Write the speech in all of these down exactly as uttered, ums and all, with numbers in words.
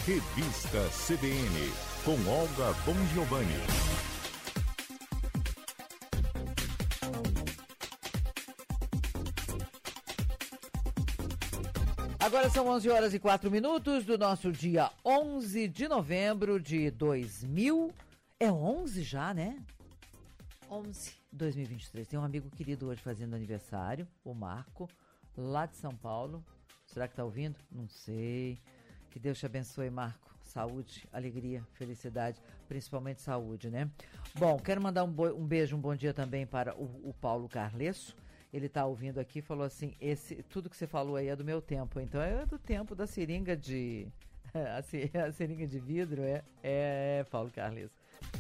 Revista C B N, com Olga Bongiovanni. Agora são onze horas e quatro minutos do nosso dia onze de novembro de dois mil. É onze já, né? onze. dois mil e vinte e três. Tem um amigo querido hoje fazendo aniversário, o Marco, lá de São Paulo. Será que tá ouvindo? Não sei. Que Deus te abençoe, Marco. Saúde, alegria, felicidade, principalmente saúde, né? Bom, quero mandar um, bo- um beijo, um bom dia também para o, o Paulo Carlesso. Ele tá ouvindo aqui e falou assim, esse, tudo que você falou aí é do meu tempo. Então é do tempo da seringa de... A, se- a seringa de vidro, é, é, Paulo Carlesso.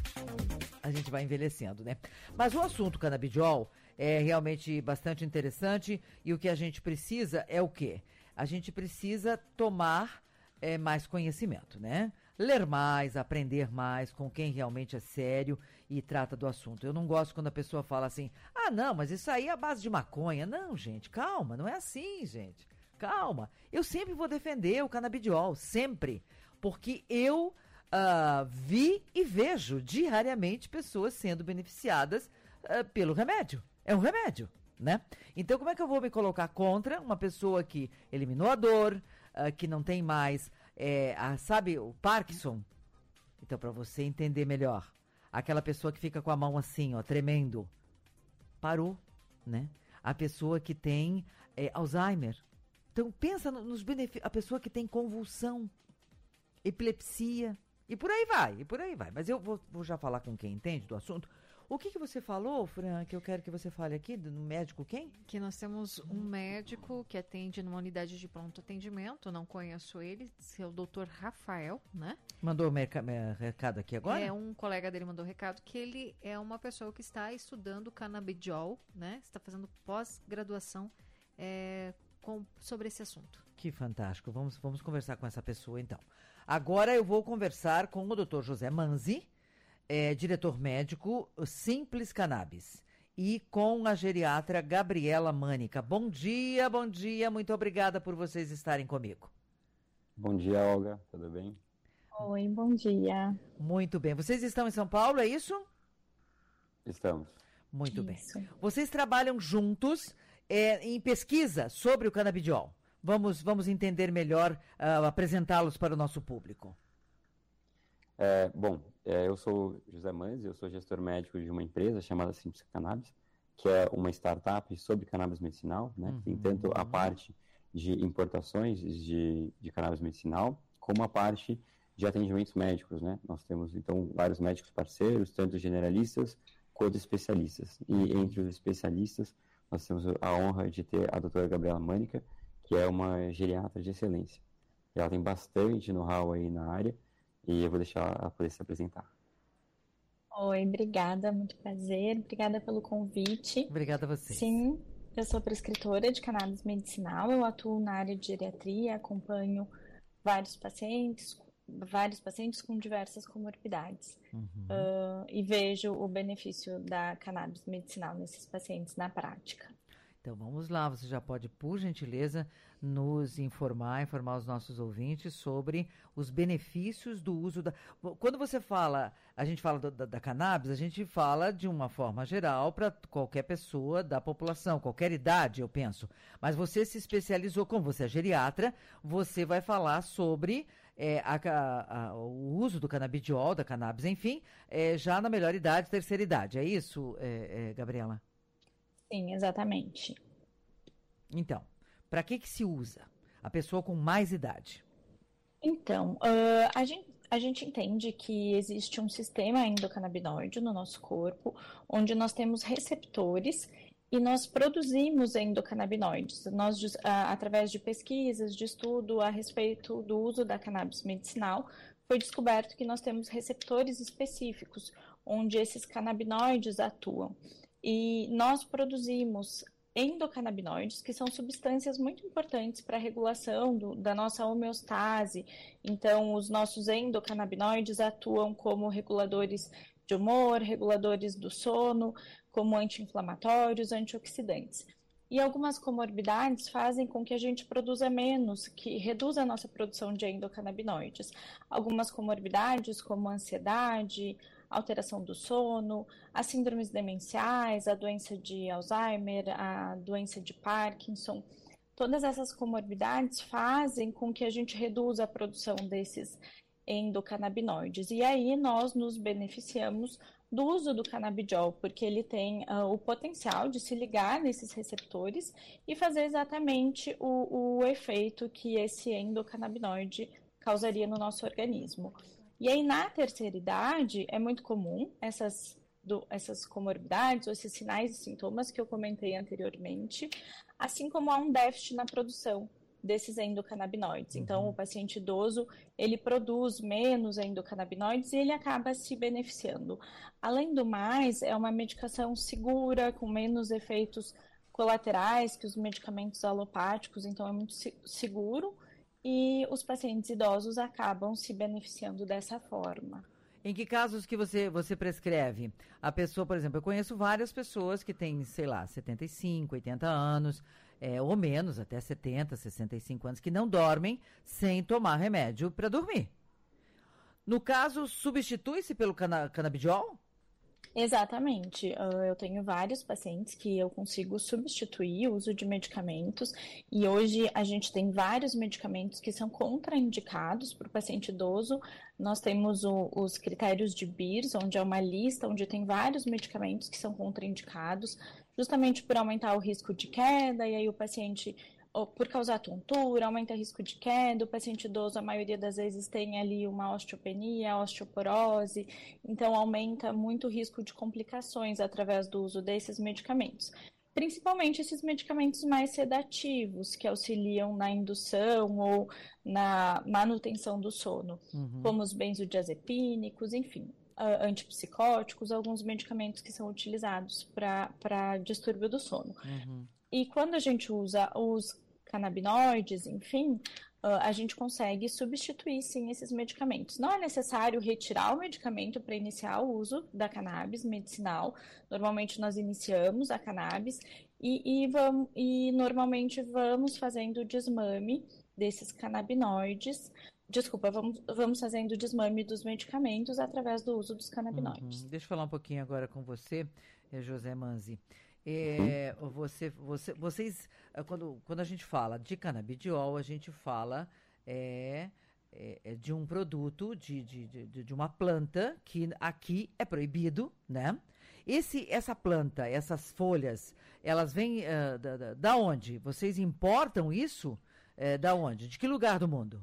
A gente vai envelhecendo, né? Mas o assunto canabidiol é realmente bastante interessante e o que a gente precisa é o quê? A gente precisa tomar é, mais conhecimento, né? Ler mais, aprender mais com quem realmente é sério e trata do assunto. Eu não gosto quando a pessoa fala assim, ah, não, mas isso aí é a base de maconha. Não, gente, calma, não é assim, gente. Calma. Eu sempre vou defender o canabidiol, sempre. Porque eu uh, vi e vejo diariamente pessoas sendo beneficiadas uh, pelo remédio. É um remédio, né? Então, como é que eu vou me colocar contra uma pessoa que eliminou a dor, uh, que não tem mais, é, a, sabe, o Parkinson? Então, para você entender melhor, aquela pessoa que fica com a mão assim, ó, tremendo, parou, né? A pessoa que tem é, Alzheimer. Então, pensa no, nos benefícios. A pessoa que tem convulsão, epilepsia, e por aí vai, e por aí vai. Mas eu vou, vou já falar com quem entende do assunto. O que, que você falou, Fran, que eu quero que você fale aqui, no médico quem? Que nós temos um médico que atende numa unidade de pronto atendimento, não conheço ele, é o doutor Rafael, né? Mandou o merca- me- recado aqui agora? É, um colega dele mandou recado que ele é uma pessoa que está estudando canabidiol, né? Está fazendo pós-graduação é, com, sobre esse assunto. Que fantástico. Vamos, vamos conversar com essa pessoa, então. Agora eu vou conversar com o doutor José Manzi, é, diretor médico Simples Cannabis, e com a geriatra Gabriela Mânica. Bom dia, bom dia. Muito obrigada por vocês estarem comigo. Bom dia, Olga. Tudo bem? Oi, bom dia. Muito bem. Vocês estão em São Paulo, é isso? Estamos. Muito Isso. bem. Vocês trabalham juntos é, em pesquisa sobre o canabidiol. Vamos, vamos entender melhor, uh, apresentá-los para o nosso público. É, bom, é, eu sou José Manzi, eu sou gestor médico de uma empresa chamada Simples Cannabis, que é uma startup sobre cannabis medicinal, né? Uhum. Tem tanto a parte de importações de, de cannabis medicinal, como a parte de atendimentos médicos, né? Nós temos, então, vários médicos parceiros, tanto generalistas quanto especialistas. E entre os especialistas, nós temos a honra de ter a doutora Gabriela Mânica, que é uma geriatra de excelência. Ela tem bastante know-how aí na área, e eu vou deixar ela poder se apresentar. Oi, obrigada, muito prazer. Obrigada pelo convite. Obrigada a vocês. Sim, eu sou prescritora de cannabis medicinal, eu atuo na área de geriatria, acompanho vários pacientes, vários pacientes com diversas comorbidades. Uhum. Uh, e vejo o benefício da cannabis medicinal nesses pacientes na prática. Então vamos lá, você já pode, por gentileza, nos informar, informar os nossos ouvintes sobre os benefícios do uso da... Quando você fala, a gente fala do, da, da cannabis, a gente fala de uma forma geral para qualquer pessoa da população, qualquer idade, eu penso. Mas você se especializou, como você é geriatra, você vai falar sobre é, a, a, a, o uso do canabidiol, da cannabis, enfim, é, já na melhor idade, terceira idade. É isso, é, é, Gabriela? Sim, exatamente. Então, para que que se usa? A pessoa com mais idade. Então, uh, a, gente, a gente entende que existe um sistema endocannabinoide no nosso corpo, onde nós temos receptores e nós produzimos endocannabinoides. Nós, uh, através de pesquisas, de estudo a respeito do uso da cannabis medicinal, foi descoberto que nós temos receptores específicos, onde esses canabinoides atuam. E nós produzimos endocannabinoides, que são substâncias muito importantes para a regulação do, da nossa homeostase. Então, os nossos endocannabinoides atuam como reguladores de humor, reguladores do sono, como anti-inflamatórios, antioxidantes. E algumas comorbidades fazem com que a gente produza menos, que reduza a nossa produção de endocannabinoides. Algumas comorbidades, como a ansiedade, alteração do sono, as síndromes demenciais, a doença de Alzheimer, a doença de Parkinson, todas essas comorbidades fazem com que a gente reduza a produção desses endocannabinoides. E aí nós nos beneficiamos do uso do canabidiol, porque ele tem uh, o potencial de se ligar nesses receptores e fazer exatamente o, o efeito que esse endocannabinoide causaria no nosso organismo. E aí, na terceira idade, é muito comum essas, do, essas comorbidades, ou esses sinais e sintomas que eu comentei anteriormente, assim como há um déficit na produção desses endocannabinoides. Então, o paciente idoso, ele produz menos endocannabinoides e ele acaba se beneficiando. Além do mais, é uma medicação segura, com menos efeitos colaterais que os medicamentos alopáticos, então é muito seguro e os pacientes idosos acabam se beneficiando dessa forma. Em que casos que você, você prescreve? A pessoa, por exemplo, eu conheço várias pessoas que têm, sei lá, setenta e cinco, oitenta anos, é, ou menos, até setenta, sessenta e cinco anos, que não dormem sem tomar remédio para dormir. No caso, substitui-se pelo cana- canabidiol? Exatamente. Eu tenho vários pacientes que eu consigo substituir o uso de medicamentos e hoje a gente tem vários medicamentos que são contraindicados para o paciente idoso. Nós temos o, os critérios de B I R S, onde é uma lista onde tem vários medicamentos que são contraindicados, justamente por aumentar o risco de queda, e aí o paciente, por causar tontura, aumenta o risco de queda. O paciente idoso, a maioria das vezes, tem ali uma osteopenia, osteoporose, então aumenta muito o risco de complicações através do uso desses medicamentos. Principalmente esses medicamentos mais sedativos, que auxiliam na indução ou na manutenção do sono, uhum. como os benzodiazepínicos, enfim, antipsicóticos, alguns medicamentos que são utilizados para distúrbio do sono. Uhum. E quando a gente usa os canabinoides, enfim, a gente consegue substituir, sim, esses medicamentos. Não é necessário retirar o medicamento para iniciar o uso da cannabis medicinal. Normalmente nós iniciamos a cannabis e, e, vamos, e normalmente vamos fazendo o desmame desses canabinoides. Desculpa, vamos, vamos fazendo o desmame dos medicamentos através do uso dos canabinoides. Uhum. Deixa eu falar um pouquinho agora com você, José Manzi. É, você, você, vocês, quando, quando a gente fala de canabidiol, a gente fala é, é, de um produto, de, de, de, de uma planta que aqui é proibido, né? Esse, essa planta, essas folhas, elas vêm uh, da, da, da onde? Vocês importam isso? É, da onde? De que lugar do mundo?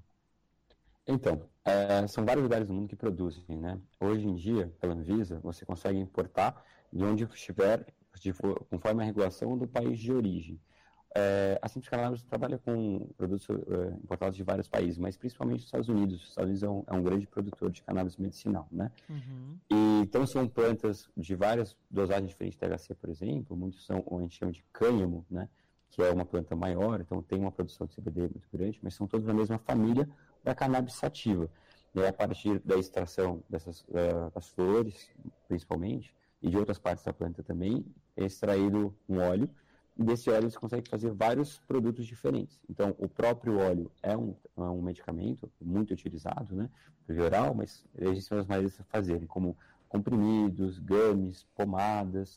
Então, é, são vários lugares do mundo que produzem, né? Hoje em dia, pela Anvisa, você consegue importar de onde estiver, de, conforme a regulação do país de origem. É, a Simples Cannabis trabalha com produtos é, importados de vários países, mas principalmente dos Estados Unidos. Os Estados Unidos é um, é um grande produtor de cannabis medicinal, né? Uhum. E, então, são plantas de várias dosagens diferentes de T H C, por exemplo. Muitos são o que a gente chama de cânhamo, né? Que é uma planta maior, então tem uma produção de C B D muito grande, mas são todos da mesma família da cannabis sativa. E aí, a partir da extração dessas uh, das flores, principalmente, e de outras partes da planta também, é extraído um óleo, e desse óleo você consegue fazer vários produtos diferentes. Então, o próprio óleo é um, é um medicamento muito utilizado, né, por via oral, mas existem as maneiras de fazerem, como comprimidos, gummies, pomadas,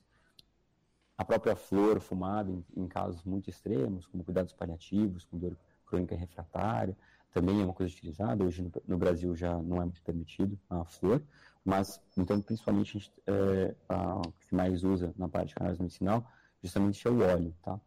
a própria flor fumada em, em casos muito extremos, como cuidados paliativos, com dor crônica refratária, também é uma coisa utilizada. Hoje no, no Brasil já não é permitido a flor, mas, então, principalmente, a gente, é, a, o que mais usa na parte de cannabis medicinal, justamente é o óleo, tá?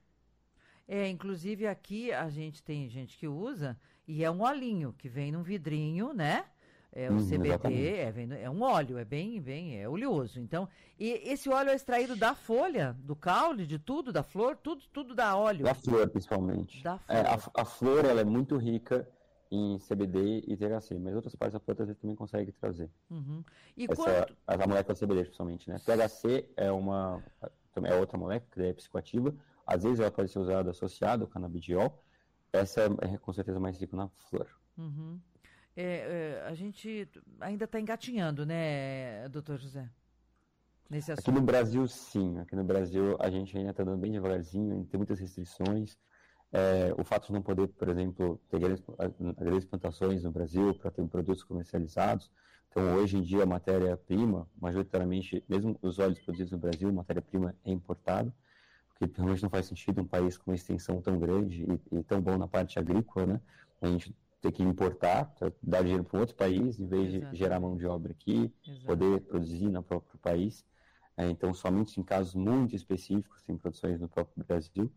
É, inclusive aqui a gente tem gente que usa, e é um olhinho, que vem num vidrinho, né? É o hum, C B D, é, vem, é um óleo, é bem, bem, é oleoso. Então, e esse óleo é extraído da folha, do caule, de tudo, da flor, tudo, tudo dá óleo. Da flor, principalmente. Da flor. É, a, a flor, ela é muito rica em C B D e T H C, mas outras partes da planta você também consegue trazer. Uhum. E Essa, quanto... A molécula C B D, principalmente, né? T H C é uma, é outra molécula, que é psicoativa. Às vezes ela pode ser usada associada ao canabidiol. Essa é, com certeza, mais rica na flor. Uhum. É, é, a gente ainda está engatinhando, né, doutor José? nesse Aqui assunto? no Brasil, sim. Aqui no Brasil, a gente ainda está andando bem devagarzinho, tem muitas restrições. É, o fato de não poder, por exemplo, ter grandes, grandes plantações no Brasil para ter produtos comercializados. Então, hoje em dia, a matéria-prima, majoritariamente, mesmo os óleos produzidos no Brasil, a matéria-prima é importada, porque realmente não faz sentido um país com uma extensão tão grande e, e tão bom na parte agrícola, né? A gente ter que importar, dar dinheiro para um outro país, em vez Exatamente. de gerar mão de obra aqui, Exato. poder produzir no próprio país. É, então, somente em casos muito específicos tem produções no próprio Brasil.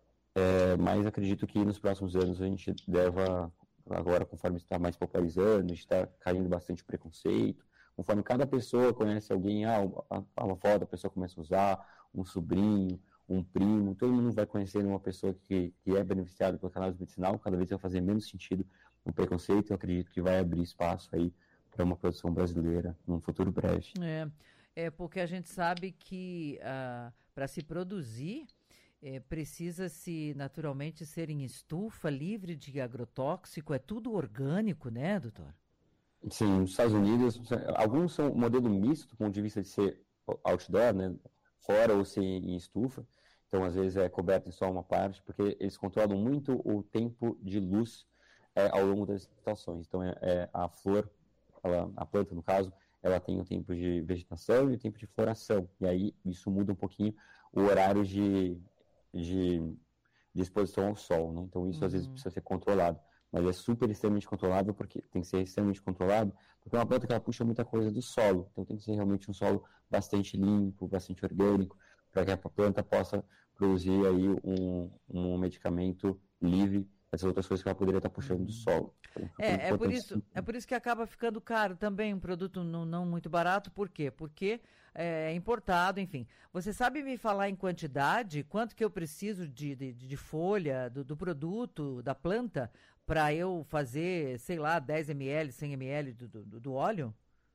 É, mas acredito que nos próximos anos a gente deva, agora conforme está mais popularizando, a gente está caindo bastante preconceito, conforme cada pessoa conhece alguém, ah, a, a avó da pessoa começa a usar, um sobrinho, um primo, todo mundo vai conhecendo uma pessoa que, que é beneficiada pelo cannabis medicinal, cada vez vai fazer menos sentido o preconceito, eu acredito que vai abrir espaço aí para uma produção brasileira num futuro breve. É, é porque a gente sabe que ah, para se produzir é, precisa-se naturalmente ser em estufa, livre de agrotóxico, é tudo orgânico, né, doutor? Sim, nos Estados Unidos, alguns são modelo misto, do ponto de vista de ser outdoor, né, fora ou ser em estufa, então às vezes é coberto em só uma parte, porque eles controlam muito o tempo de luz é, ao longo das estações. Então é, é a flor, ela, a planta no caso, ela tem o tempo de vegetação e o tempo de floração, e aí isso muda um pouquinho o horário de, de, de exposição ao sol, né? Então isso uhum. às vezes precisa ser controlado, mas é super extremamente controlável, porque tem que ser extremamente controlado, porque é uma planta que ela puxa muita coisa do solo, então tem que ser realmente um solo bastante limpo, bastante orgânico, para que a planta possa produzir aí um, um medicamento livre dessas outras coisas que ela poderia estar puxando do solo. Então, é, é, por isso, é por isso que acaba ficando caro também, um produto não, não muito barato. Por quê? Porque é importado, enfim. Você sabe me falar em quantidade, quanto que eu preciso de, de, de folha, do, do produto, da planta, para eu fazer, sei lá, dez mililitros, cem mililitros do, do, do óleo?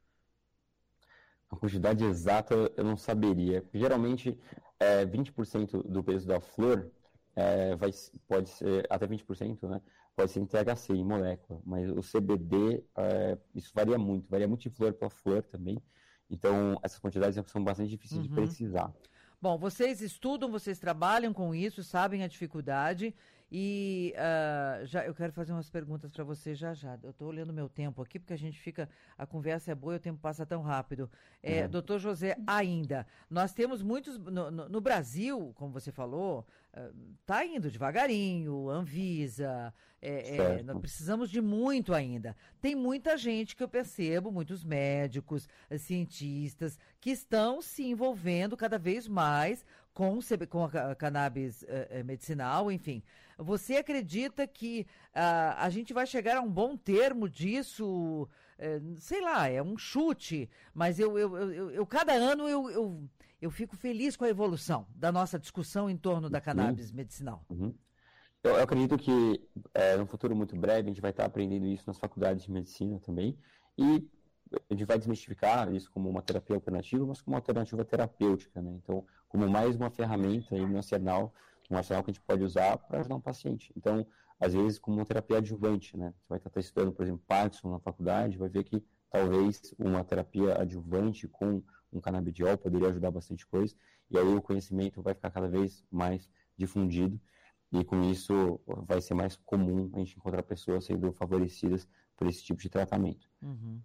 A quantidade exata eu não saberia. Geralmente, é, vinte por cento do peso da flor é, vai, pode ser, até vinte por cento, né? Pode ser em T H C, em molécula. Mas o C B D, é, isso varia muito. Varia muito de flor para flor também. Então, essas quantidades são bastante difíceis uhum. de precisar. Bom, vocês estudam, vocês trabalham com isso, sabem a dificuldade e uh, já, eu quero fazer umas perguntas para você já já. Eu estou olhando meu tempo aqui porque a gente fica, a conversa é boa e o tempo passa tão rápido. É, uhum. Doutor José, ainda, nós temos muitos, no, no, no Brasil, como você falou, está uh, indo devagarinho, Anvisa, é, é, nós precisamos de muito ainda. Tem muita gente que eu percebo, muitos médicos, cientistas, que estão se envolvendo cada vez mais com, com a cannabis uh, medicinal, enfim. Você acredita que uh, a gente vai chegar a um bom termo disso? Uh, sei lá, é um chute, mas eu, eu, eu, eu cada ano eu, eu, eu fico feliz com a evolução da nossa discussão em torno da cannabis uhum. medicinal. Uhum. Eu, eu acredito que é, no futuro muito breve a gente vai estar aprendendo isso nas faculdades de medicina também, e a gente vai desmistificar isso como uma terapia alternativa, mas como uma alternativa terapêutica, né? Então, como mais uma ferramenta aí no arsenal, um arsenal que a gente pode usar para ajudar um paciente. Então, às vezes, como uma terapia adjuvante, né? Você vai estar estudando, por exemplo, Parkinson na faculdade, vai ver que talvez uma terapia adjuvante com um canabidiol poderia ajudar bastante coisa, e aí o conhecimento vai ficar cada vez mais difundido, e com isso vai ser mais comum a gente encontrar pessoas sendo favorecidas por esse tipo de tratamento. Uhum.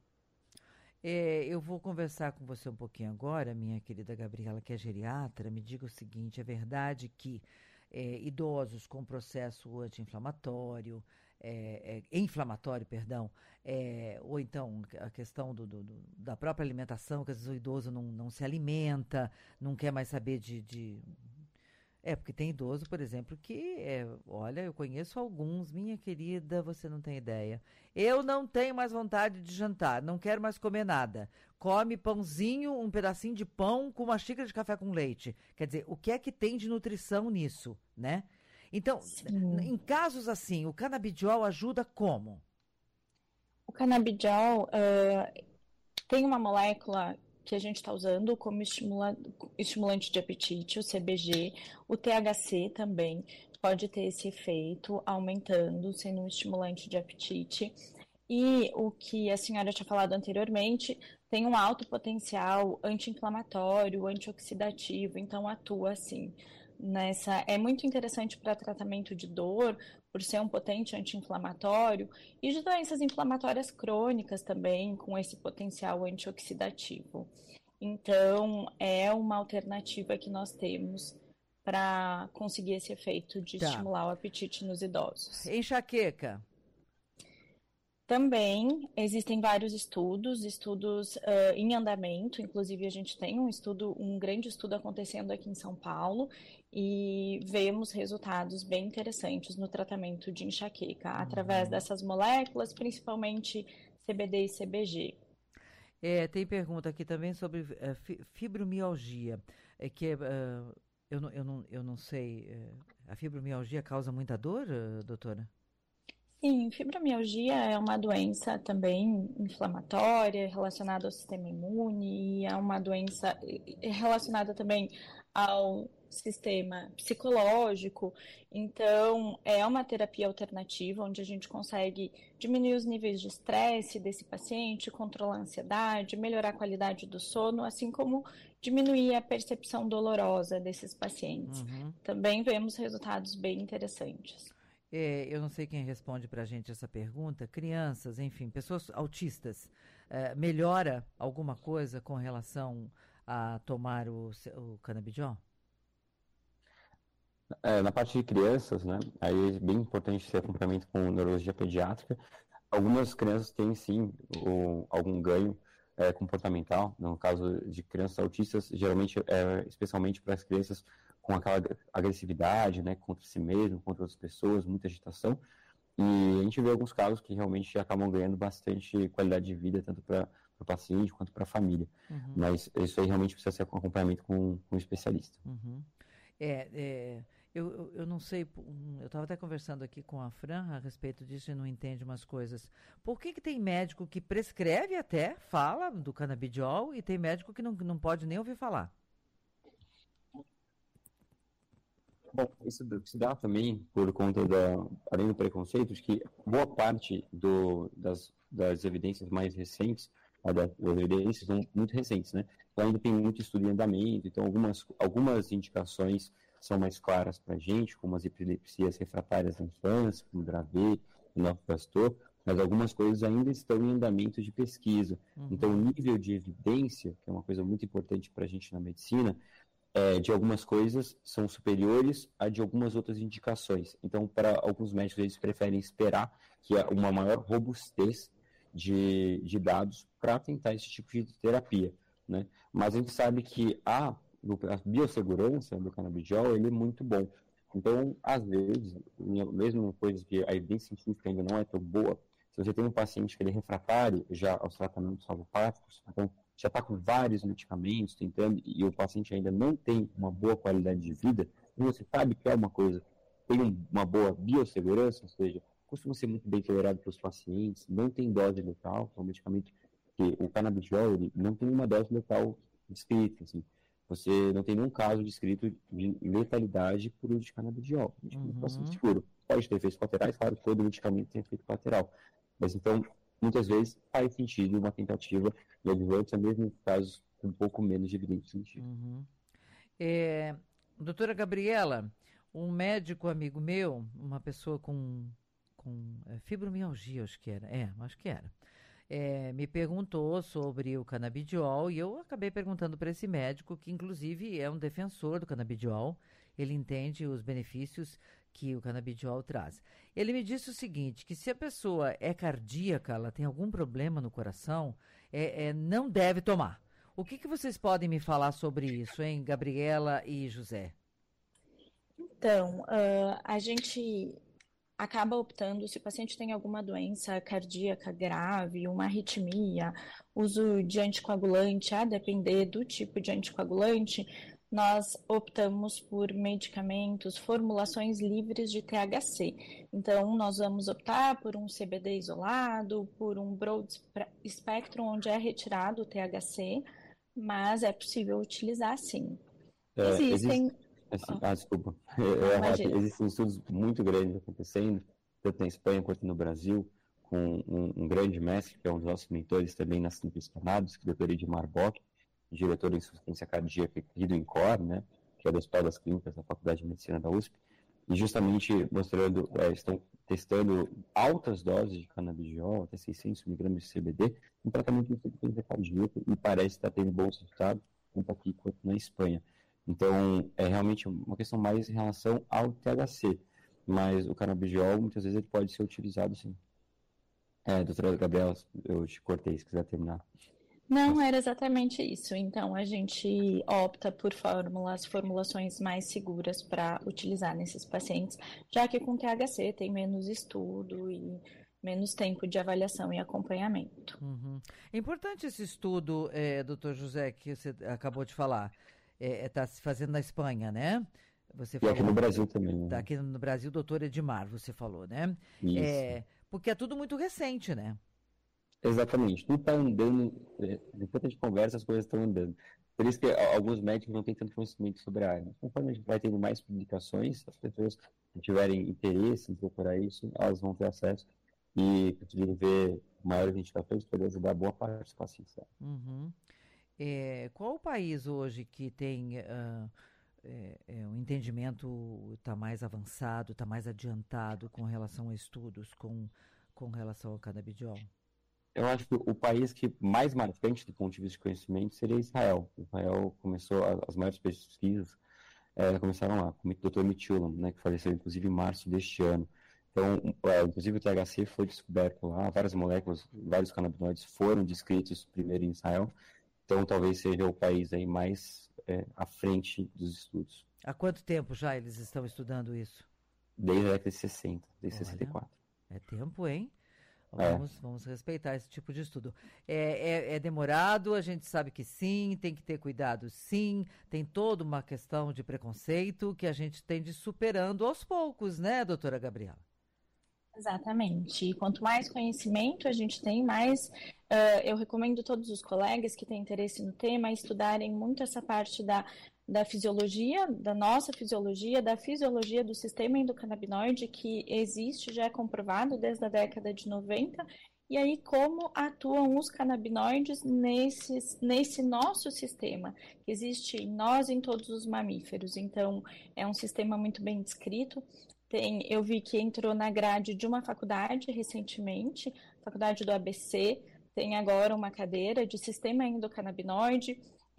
É, eu vou conversar com você um pouquinho agora, minha querida Gabriela, que é geriatra. Me diga o seguinte, é verdade que é, idosos com processo anti-inflamatório, é, é, inflamatório, perdão, é, ou então a questão do, do, do, da própria alimentação, que às vezes o idoso não, não se alimenta, não quer mais saber de... de... É, porque tem idoso, por exemplo, que, é, olha, eu conheço alguns, minha querida, você não tem ideia. Eu não tenho mais vontade de jantar, não quero mais comer nada. Come pãozinho, um pedacinho de pão com uma xícara de café com leite. Quer dizer, o que é que tem de nutrição nisso, né? Então, Sim. em casos assim, o canabidiol ajuda como? O canabidiol uh, tem uma molécula que a gente está usando como estimula, estimulante de apetite, o C B G, o T H C também pode ter esse efeito, aumentando, sendo um estimulante de apetite. E o que a senhora tinha falado anteriormente tem um alto potencial anti-inflamatório, antioxidativo, então atua assim nessa. É muito interessante para tratamento de dor, por ser um potente anti-inflamatório, e de doenças inflamatórias crônicas também, com esse potencial antioxidativo. Então, é uma alternativa que nós temos para conseguir esse efeito de Tá. estimular o apetite nos idosos. Enxaqueca. Também existem vários estudos, estudos uh, em andamento, inclusive a gente tem um estudo, um grande estudo acontecendo aqui em São Paulo e vemos resultados bem interessantes no tratamento de enxaqueca, uhum. através dessas moléculas, principalmente C B D e C B G. É, tem pergunta aqui também sobre uh, fibromialgia, é que uh, eu, não, eu, não, eu não sei, uh, a fibromialgia causa muita dor, uh, doutora? Sim, fibromialgia é uma doença também inflamatória, relacionada ao sistema imune, e é uma doença relacionada também ao sistema psicológico. Então, é uma terapia alternativa onde a gente consegue diminuir os níveis de estresse desse paciente, controlar a ansiedade, melhorar a qualidade do sono, assim como diminuir a percepção dolorosa desses pacientes. Uhum. Também vemos resultados bem interessantes. É, eu não sei quem responde para a gente essa pergunta. Crianças, enfim, pessoas autistas, é, melhora alguma coisa com relação a tomar o, o canabidiol? É, na parte de crianças, né, aí é bem importante ter acompanhamento com neurologia pediátrica. Algumas crianças têm, sim, o, algum ganho é, comportamental. No caso de crianças autistas, geralmente, é, especialmente para as crianças com aquela agressividade, né, contra si mesmo, contra outras pessoas, muita agitação. E a gente vê alguns casos que realmente acabam ganhando bastante qualidade de vida, tanto para o paciente quanto para a família. Uhum. Mas isso aí realmente precisa ser com acompanhamento com, com um especialista. Uhum. É, é, eu, eu, eu não sei, eu estava até conversando aqui com a Fran a respeito disso e não entende umas coisas. Por que que tem médico que prescreve até, fala do canabidiol, e tem médico que não, não pode nem ouvir falar? Bom, isso se dá também por conta da, além do preconceito, de que boa parte do, das, das evidências mais recentes, das evidências são muito recentes, né? Então ainda tem muito estudo em andamento, então algumas, algumas indicações são mais claras para a gente, como as epilepsias refratárias da infância, como o Dravet, o Lennox-Gastaut, mas algumas coisas ainda estão em andamento de pesquisa. Uhum. Então o nível de evidência, que é uma coisa muito importante para a gente na medicina, É, de algumas coisas são superiores a de algumas outras indicações. Então, para alguns médicos, eles preferem esperar que há uma maior robustez de, de dados para tentar esse tipo de terapia, né? Mas a gente sabe que a, a biossegurança do canabidiol, ele é muito bom. Então, às vezes, mesmo coisas que a evidência científica ainda não é tão boa, se você tem um paciente que ele é refratário já aos tratamentos alopáticos, então já está com vários medicamentos tentando e o paciente ainda não tem uma boa qualidade de vida, e você sabe que é uma coisa, tem uma boa biossegurança, ou seja, costuma ser muito bem tolerado pelos pacientes, não tem dose letal, é um medicamento que o canabidiol ele não tem uma dose letal descrita, assim. Você não tem nenhum caso descrito de letalidade por uso de canabidiol. É um medicamento uhum. seguro. Pode ter efeitos colaterais, claro, todo medicamento tem efeito colateral. Mas então, muitas vezes faz sentido uma tentativa de adjuvância, mesmo em casos com um pouco menos de evidência científica. Uhum. É, doutora Gabriela, um médico amigo meu, uma pessoa com, com é, fibromialgia, acho que era, é, acho que era, é, me perguntou sobre o canabidiol e eu acabei perguntando para esse médico, que inclusive é um defensor do canabidiol, ele entende os benefícios que o canabidiol traz. Ele me disse o seguinte, que se a pessoa é cardíaca, ela tem algum problema no coração, é, é, não deve tomar. O que, que vocês podem me falar sobre isso, hein, Gabriela e José? Então, uh, a gente acaba optando, se o paciente tem alguma doença cardíaca grave, uma arritmia, uso de anticoagulante, a depender do tipo de anticoagulante, nós optamos por medicamentos, formulações livres de T H C. Então, nós vamos optar por um C B D isolado, por um broad spectrum, onde é retirado o T H C, mas é possível utilizar sim. É, Existem... Existe, assim, ah, desculpa. É, existem estudos muito grandes acontecendo, tanto na Espanha quanto no Brasil, com um, um grande mestre, que é um dos nossos mentores também na Simples Cannabis, que é o doutor Edmar Bock, diretor de insuficiência cardíaca aqui do INCOR, né, que é do Hospital das Clínicas da Faculdade de Medicina da U S P, e justamente mostrando, é, estão testando altas doses de canabidiol, até seiscentos miligramas de C B D, em tratamento de insuficiência cardíaca, e parece estar tendo bons resultados, tanto aqui quanto na Espanha. Então, é realmente uma questão mais em relação ao T H C, mas o canabidiol, muitas vezes, ele pode ser utilizado, sim. É, doutora Gabriela, eu te cortei, se quiser terminar. Não, era exatamente isso. Então, a gente opta por fórmulas, formulações mais seguras para utilizar nesses pacientes, já que com T H C tem menos estudo e menos tempo de avaliação e acompanhamento. Uhum. É importante esse estudo, é, doutor José, que você acabou de falar. Está é, se fazendo na Espanha, né? Você e falou, aqui no Brasil também. Né? Aqui no Brasil, doutor Edmar, você falou, né? Isso. É, porque é tudo muito recente, né? Exatamente, tudo está andando, enquanto a gente conversa, as coisas estão andando. Por isso que alguns médicos não têm tanto conhecimento sobre a área. Conforme a gente vai tendo mais publicações, as pessoas que tiverem interesse em procurar isso, elas vão ter acesso e conseguirem ver maiores indicações para ajudar a boa parte dos pacientes. Uhum. É, qual o país hoje que tem uh, é, é, o entendimento está mais avançado, está mais adiantado com relação a estudos, com, com relação ao canabidiol? Eu acho que o país que mais marcante do ponto de vista de conhecimento seria Israel. Israel começou, as maiores pesquisas é, começaram lá, com o doutor Mithulam, né, que faleceu inclusive em março deste ano. Então, é, inclusive o T H C foi descoberto lá, várias moléculas, vários canabinoides foram descritos primeiro em Israel. Então, talvez seja o país aí mais é, à frente dos estudos. Há quanto tempo já eles estão estudando isso? Desde a década de sessenta, desde Olha, sessenta e quatro. É tempo, hein? É. Vamos, vamos respeitar esse tipo de estudo. É, é, é demorado, a gente sabe que sim, tem que ter cuidado sim, tem toda uma questão de preconceito que a gente tem de ir superando aos poucos, né, doutora Gabriela? Exatamente. E quanto mais conhecimento a gente tem, mais uh, eu recomendo todos os colegas que têm interesse no tema a estudarem muito essa parte da, da fisiologia, da nossa fisiologia, da fisiologia do sistema endocannabinoide que existe, já é comprovado desde a década de noventa, e aí como atuam os canabinoides nesses, nesse nosso sistema, que existe em nós e em todos os mamíferos. Então, é um sistema muito bem descrito. Tem, eu vi que entrou na grade de uma faculdade recentemente, faculdade do A B C, tem agora uma cadeira de sistema endocannabinoide.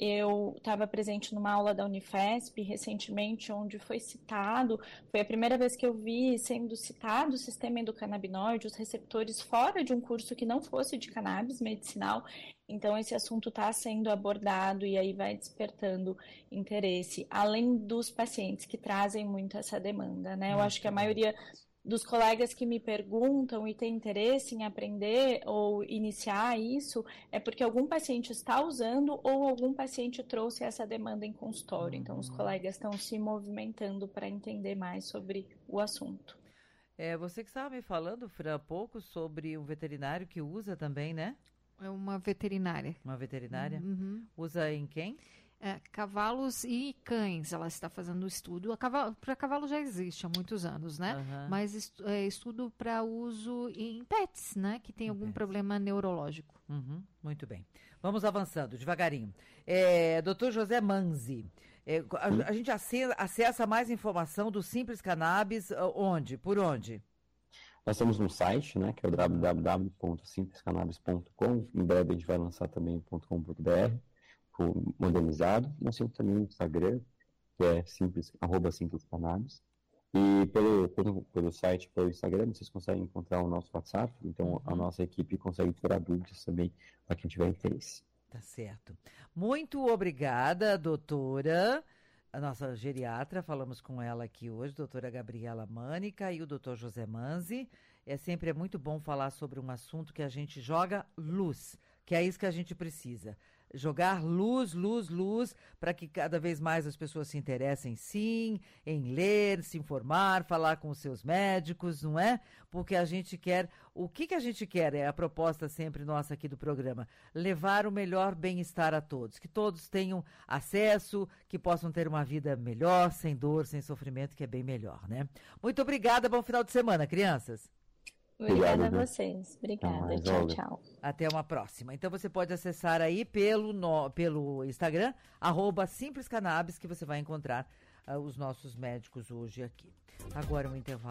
Eu estava presente numa aula da Unifesp recentemente, onde foi citado, foi a primeira vez que eu vi sendo citado o sistema endocannabinoide, os receptores fora de um curso que não fosse de cannabis medicinal. Então, esse assunto está sendo abordado e aí vai despertando interesse, além dos pacientes que trazem muito essa demanda, né? Eu acho que a maioria dos colegas que me perguntam e tem interesse em aprender ou iniciar isso é porque algum paciente está usando ou algum paciente trouxe essa demanda em consultório. Então, os colegas estão se movimentando para entender mais sobre o assunto. É, você que estava me falando, Fran, há pouco sobre um veterinário que usa também, né? É uma veterinária. Uma veterinária? Uhum. Usa em quem? É, cavalos e cães, ela está fazendo estudo. Para cavalo já existe há muitos anos, né? Uhum. Mas estu, é, estudo para uso em pets, né? Que tem em algum pets. problema neurológico. Uhum. Muito bem. Vamos avançando, devagarinho. É, doutor José Manzi, é, a, a gente acessa, acessa mais informação do Simples Cannabis onde? Por onde? Nós temos um site, né, que é o w w w ponto simples cannabis ponto com. Em breve a gente vai lançar também o .com.br. modernizado. Nós temos também o Instagram, que é simples, arroba simples cannabis. E pelo, pelo, pelo site, pelo Instagram, vocês conseguem encontrar o nosso WhatsApp. Então, uhum. a nossa equipe consegue tirar dúvidas também para quem tiver interesse. Tá certo. Muito obrigada, doutora. A nossa geriatra, falamos com ela aqui hoje, doutora Gabriela Mânica e o doutor José Manzi. É sempre é muito bom falar sobre um assunto que a gente joga luz, que é isso que a gente precisa. Jogar luz, luz, luz, para que cada vez mais as pessoas se interessem, sim, em ler, se informar, falar com os seus médicos, não é? Porque a gente quer, o que, que a gente quer, é a proposta sempre nossa aqui do programa, levar o melhor bem-estar a todos, que todos tenham acesso, que possam ter uma vida melhor, sem dor, sem sofrimento, que é bem melhor, né? Muito obrigada, bom final de semana, crianças. Obrigada Obrigado, a viu? vocês. Obrigada. Até mais, Tchau, Olga. tchau. Até uma próxima. Então você pode acessar aí pelo, no, pelo Instagram, arroba Simples Cannabis, que você vai encontrar uh, os nossos médicos hoje aqui. Agora um intervalo.